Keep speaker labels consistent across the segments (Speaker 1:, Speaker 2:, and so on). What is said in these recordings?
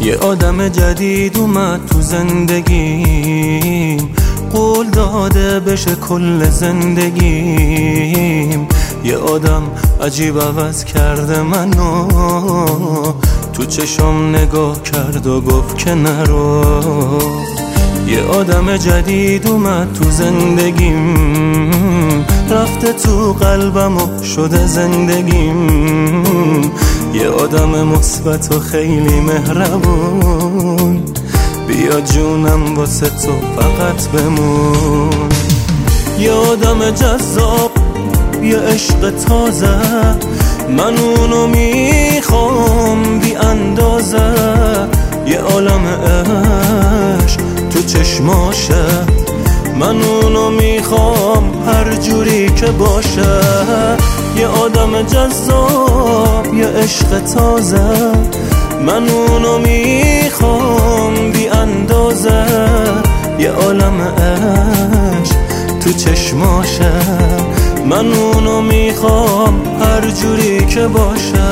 Speaker 1: یه آدم جدید اومد تو زندگیم، قول داده بشه کل زندگیم. یه آدم عجیب عوض کرده منو، تو چشم نگاه کرد و گفت که نرو. یه آدم جدید اومد تو زندگیم، رفته تو قلبم و شده زندگیم. یه آدم مثبت و خیلی مهربون، بیا جونم واسه تو فقط بمون. یه آدم جذاب، یه عشق تازه، من اونو میخوام بی اندازه. یه عالم عشق تو چشماشه، من اونو میخوام هر جوری که باشه. یه آدم جذاب، یه عشق تازه، من اونو میخوام بی اندازه. یه عالم عشق تو چشماشه، من اونو میخوام هر جوری که باشه.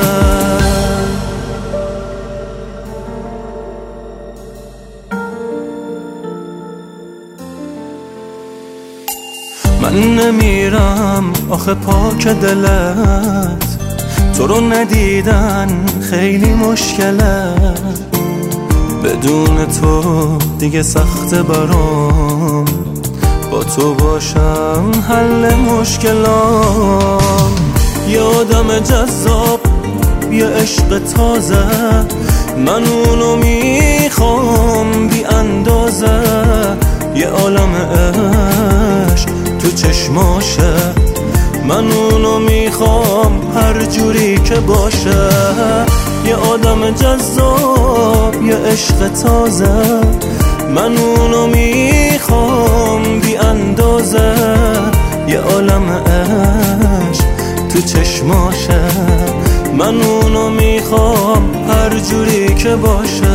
Speaker 1: من نمیرم آخه پاک دلت، تو رو ندیدن خیلی مشکله. بدون تو دیگه سخته برام، با تو باشم حل مشکلام. یه آدم جذاب، یه عشق تازه، من اونو میخوام بی اندازه. یه عالم عشق تو چشماشه، من اونو میخوام هر جوری که باشه. یه آدم جذاب، یه عشق تازه، من اونو میخوام بی اندازه. یه عالم عشق تو چشماشه، من اونو میخوام هر جوری که باشه.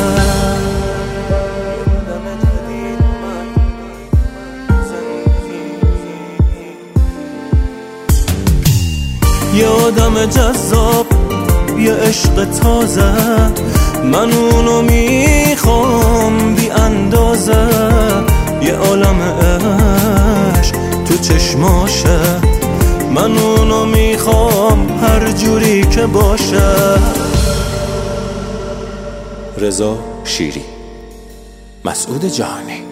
Speaker 1: یه آدم جذاب، یه عشق تازه، من اونو میخوام بی اندازه. یه عالم عشق تو چشماشه، من اونو میخوام هر جوری که باشه.
Speaker 2: رضا شیری، مسعود جهانی.